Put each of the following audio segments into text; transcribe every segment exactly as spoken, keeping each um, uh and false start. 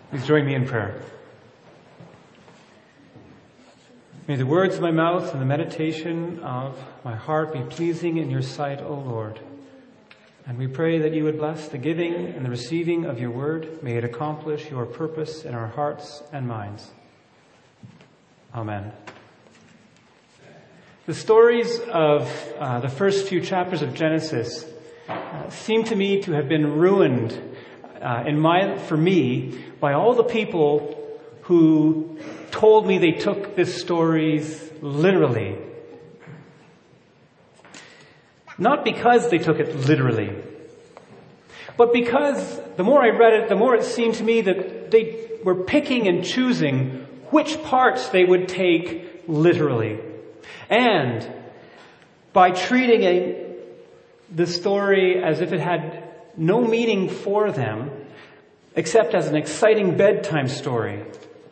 Please join me in prayer. May the words of my mouth and the meditation of my heart be pleasing in your sight, O Lord. And we pray that you would bless the giving and the receiving of your word. May it accomplish your purpose in our hearts and minds. Amen. The stories of uh, the first few chapters of Genesis uh, seem to me to have been ruined uh, in my, for me by all the people who told me they took these stories literally. Not because they took it literally, but because the more I read it, the more it seemed to me that they were picking and choosing which parts they would take literally. And by treating a, the story as if it had no meaning for them, except as an exciting bedtime story.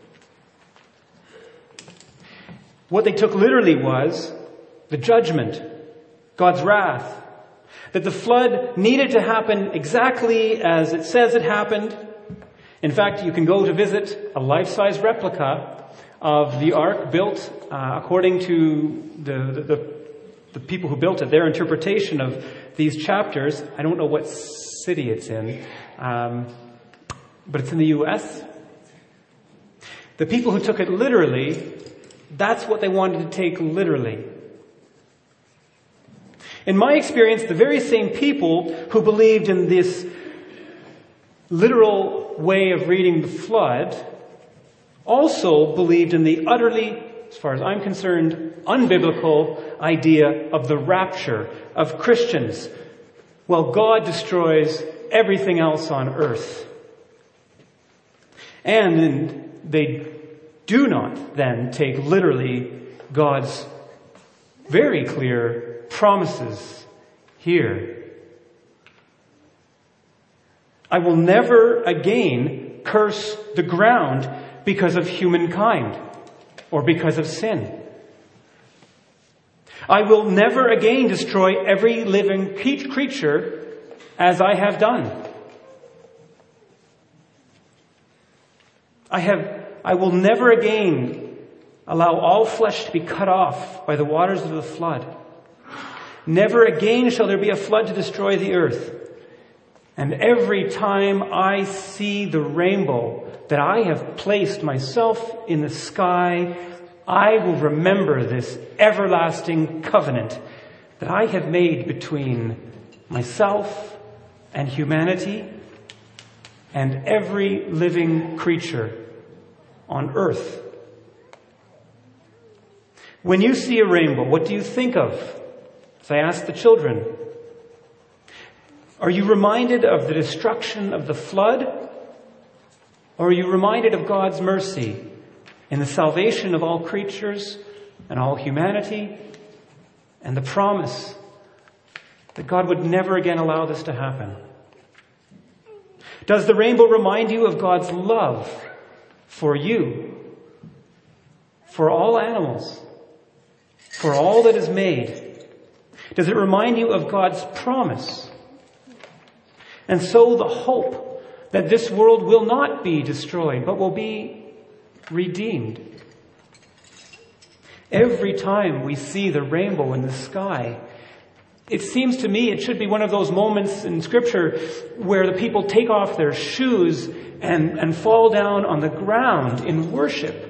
What they took literally was the judgment, God's wrath, that the flood needed to happen exactly as it says it happened. In fact, you can go to visit a life-size replica of the ark built uh, according to the, the, the, the people who built it, their interpretation of these chapters. I don't know what city it's in, um, but it's in the U S. The people who took it literally, that's what they wanted to take literally. In my experience, the very same people who believed in this literal way of reading the flood also believed in the utterly, as far as I'm concerned, unbiblical idea of the rapture of Christians. Well, God destroys everything else on earth. And they do not then take literally God's very clear promises here. I will never again curse the ground because of humankind or because of sin. I will never again destroy every living creature as I have done. I have, I will never again allow all flesh to be cut off by the waters of the flood. Never again shall there be a flood to destroy the earth. And every time I see the rainbow that I have placed myself in the sky, I will remember this everlasting covenant that I have made between myself and humanity and every living creature on earth. When you see a rainbow, what do you think of? As I asked the children, are you reminded of the destruction of the flood? Or are you reminded of God's mercy in the salvation of all creatures and all humanity and the promise that God would never again allow this to happen? Does the rainbow remind you of God's love for you, for all animals, for all that is made? Does it remind you of God's promise? And so the hope that this world will not be destroyed, but will be redeemed. Every time we see the rainbow in the sky, it seems to me it should be one of those moments in Scripture where the people take off their shoes and, and fall down on the ground in worship.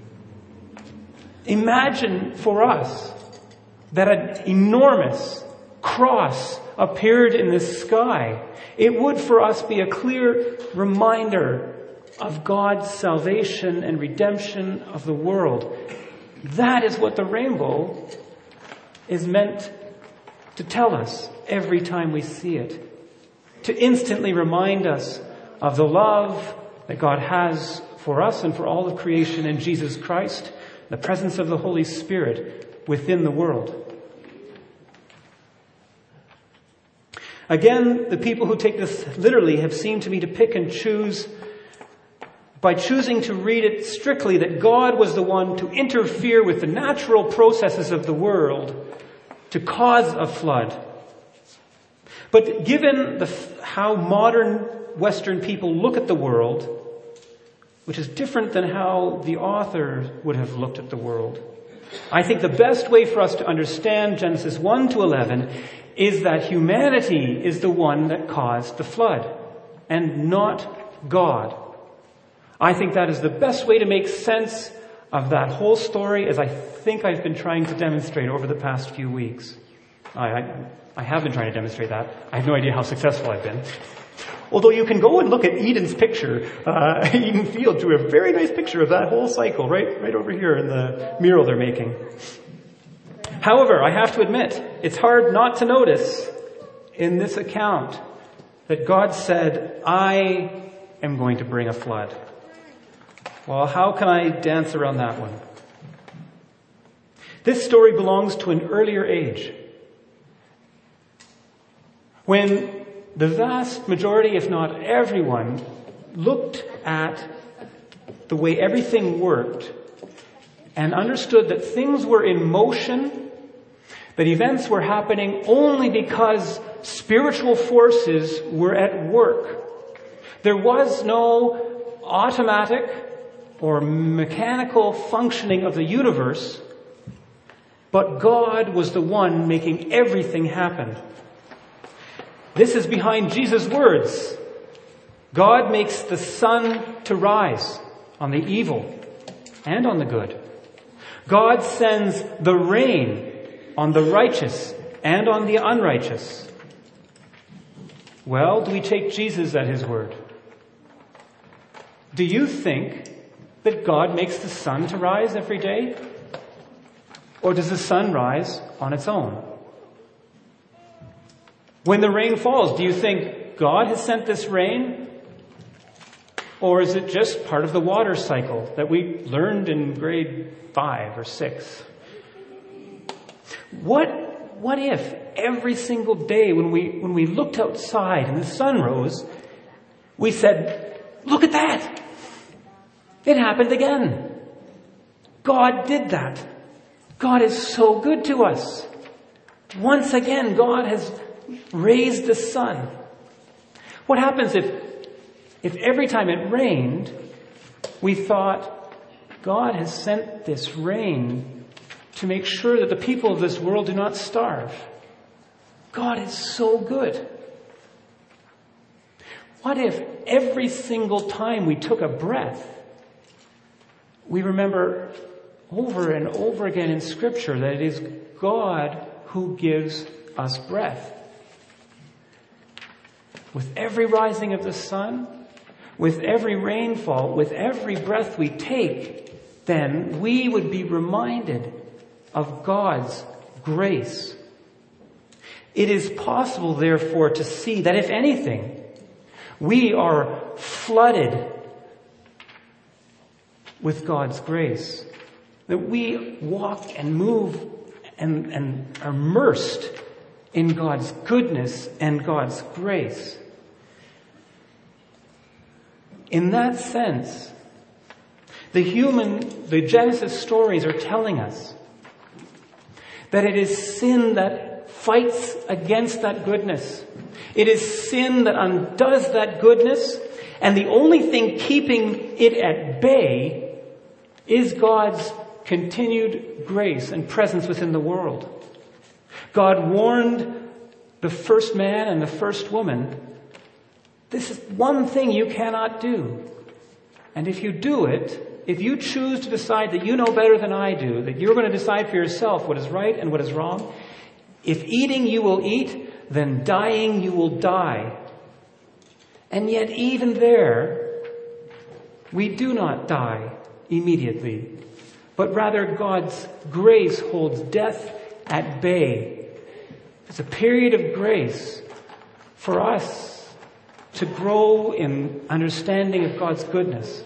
Imagine for us that an enormous cross appeared in the sky. It would for us be a clear reminder of God's salvation and redemption of the world. That is what the rainbow is meant to tell us every time we see it. To instantly remind us of the love that God has for us and for all of creation in Jesus Christ, the presence of the Holy Spirit within the world. Again, the people who take this literally have seemed to me to pick and choose by choosing to read it strictly that God was the one to interfere with the natural processes of the world to cause a flood. But given the, how modern Western people look at the world, which is different than how the author would have looked at the world. I think the best way for us to understand Genesis one to eleven is that humanity is the one that caused the flood, and not God. I think that is the best way to make sense of that whole story, as I think I've been trying to demonstrate over the past few weeks. I, I, I have been trying to demonstrate that. I have no idea how successful I've been. Although you can go and look at Eden's picture, uh, Eden Field drew a very nice picture of that whole cycle right, right over here in the mural they're making. However, I have to admit, it's hard not to notice in this account that God said, I am going to bring a flood. Well, how can I dance around that one? This story belongs to an earlier age, when the vast majority, if not everyone, looked at the way everything worked and understood that things were in motion, that events were happening only because spiritual forces were at work. There was no automatic or mechanical functioning of the universe, but God was the one making everything happen. This is behind Jesus' words. God makes the sun to rise on the evil and on the good. God sends the rain on the righteous and on the unrighteous. Well, do we take Jesus at his word? Do you think that God makes the sun to rise every day? Or does the sun rise on its own? When the rain falls, do you think God has sent this rain? Or is it just part of the water cycle that we learned in grade five or six? What, what if every single day when we, when we looked outside and the sun rose, we said, look at that! It happened again. God did that. God is so good to us. Once again, God has raised the sun. What happens if, if every time it rained, we thought, God has sent this rain to make sure that the people of this world do not starve? God is so good. What if every single time we took a breath, we remember over and over again in Scripture that it is God who gives us breath? With every rising of the sun, with every rainfall, with every breath we take, then we would be reminded of God's grace. It is possible, therefore, to see that if anything, we are flooded with God's grace. That we walk and move and, and are immersed in God's goodness and God's grace. In that sense, the human, the Genesis stories are telling us that it is sin that fights against that goodness. It is sin that undoes that goodness, and the only thing keeping it at bay is God's continued grace and presence within the world. God warned the first man and the first woman, this is one thing you cannot do. And if you do it, if you choose to decide that you know better than I do, that you're going to decide for yourself what is right and what is wrong, if eating you will eat, then dying you will die. And yet even there, we do not die immediately, but rather God's grace holds death at bay. It's a period of grace for us to grow in understanding of God's goodness.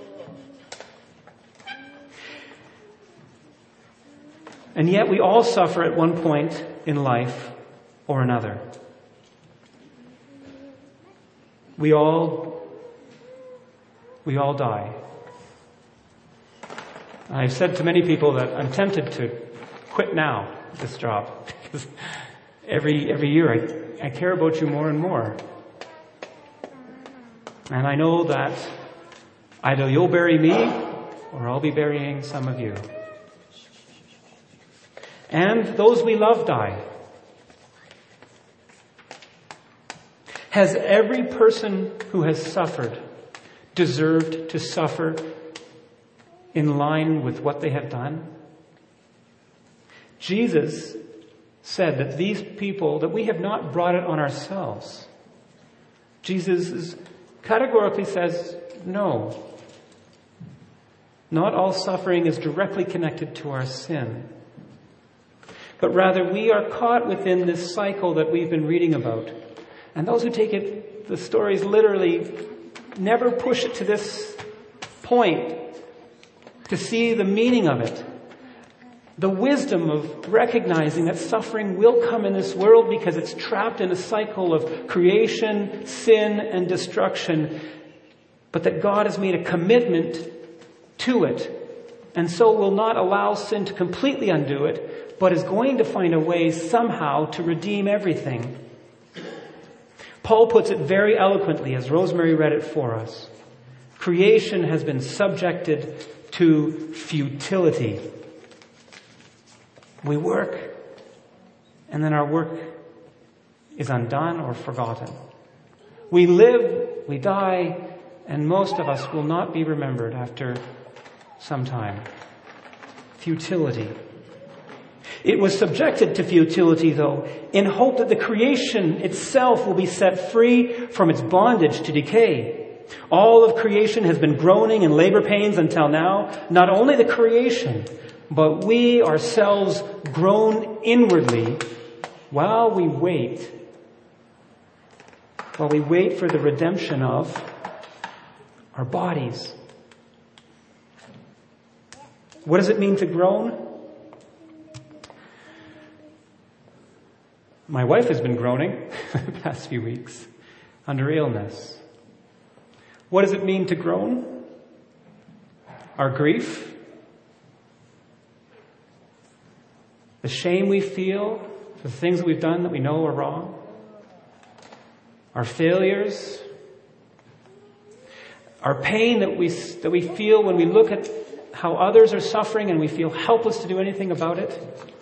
And yet we all suffer at one point in life or another. We all, we all die. I've said to many people that I'm tempted to quit now, this job, because every, every year I, I care about you more and more. And I know that Either you'll bury me, or I'll be burying some of you. And those we love die. Has every person who has suffered deserved to suffer in line with what they have done? Jesus said that these people, that we have not brought it on ourselves. Jesus categorically says, no. Not all suffering is directly connected to our sin. But rather we are caught within this cycle that we've been reading about. And those who take it, the stories literally, never push it to this point to see the meaning of it. The wisdom of recognizing that suffering will come in this world because it's trapped in a cycle of creation, sin, and destruction. But that God has made a commitment to it. And so will not allow sin to completely undo it, but is going to find a way somehow to redeem everything. Paul puts it very eloquently as Rosemary read it for us. Creation has been subjected to futility. We work, and then our work is undone or forgotten. We live, we die, and most of us will not be remembered after some time. Futility. It was subjected to futility, though, in hope that the creation itself will be set free from its bondage to decay. All of creation has been groaning in labor pains until now. Not only the creation, but we ourselves groan inwardly while we wait, while we wait for the redemption of our bodies. What does it mean to groan? My wife has been groaning the past few weeks under illness. What does it mean to groan? Our grief, the shame we feel for the things that we've done that we know are wrong, our failures, our pain that we that we feel when we look at how others are suffering and we feel helpless to do anything about it.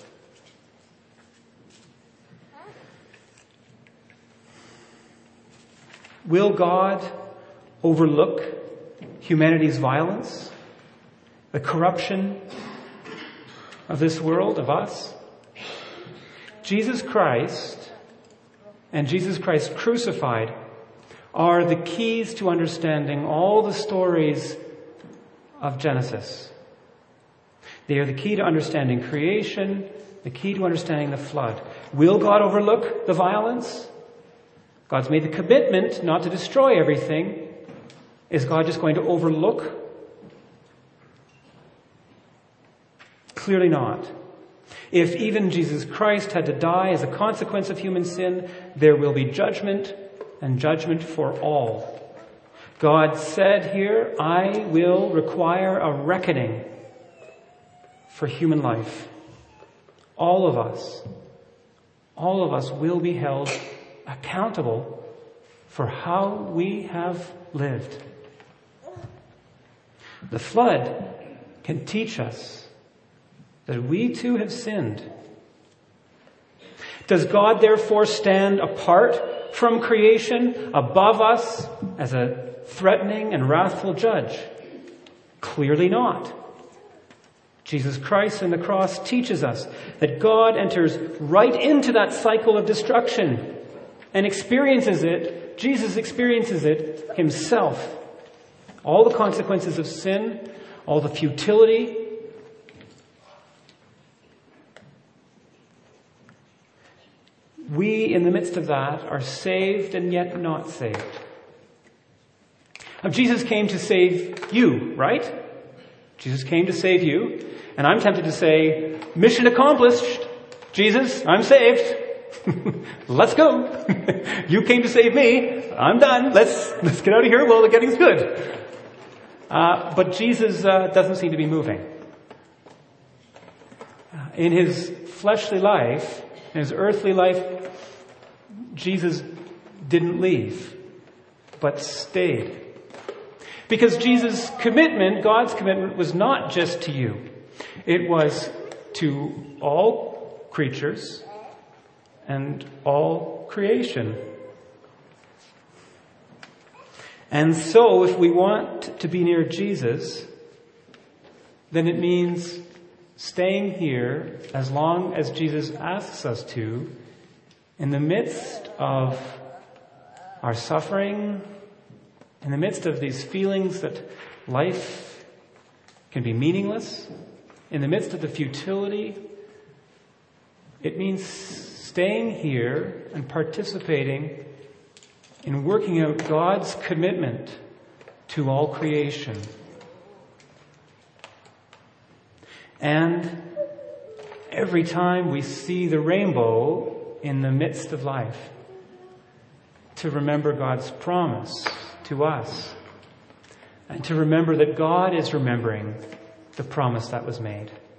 Will God overlook humanity's violence, the corruption of this world, of us? Jesus Christ and Jesus Christ crucified are the keys to understanding all the stories of Genesis. They are the key to understanding creation, the key to understanding the flood. Will God overlook the violence? God's made the commitment not to destroy everything. Is God just going to overlook? Clearly not. If even Jesus Christ had to die as a consequence of human sin, there will be judgment, and judgment for all. God said here, I will require a reckoning for human life. All of us, all of us will be held accountable for how we have lived. The flood can teach us that we too have sinned. Does God therefore stand apart from creation, above us, as a threatening and wrathful judge? Clearly not. Jesus Christ and the cross teaches us that God enters right into that cycle of destruction and experiences it. Jesus experiences it himself. All the consequences of sin, all the futility. We, in the midst of that, are saved and yet not saved. Now, Jesus came to save you, right? Jesus came to save you. And I'm tempted to say, mission accomplished. Jesus, I'm saved. Let's go. You came to save me. I'm done. Let's let's get out of here while the getting's good. Uh, but Jesus uh, doesn't seem to be moving. Uh, in his fleshly life, in his earthly life, Jesus didn't leave, but stayed. Because Jesus' commitment, God's commitment, was not just to you. It was to all creatures and all creation. And so, if we want to be near Jesus, then it means staying here as long as Jesus asks us to, in the midst of our suffering, in the midst of these feelings that life can be meaningless, in the midst of the futility. It means staying here and participating in working out God's commitment to all creation. And every time we see the rainbow in the midst of life, to remember God's promise to us, and to remember that God is remembering the promise that was made.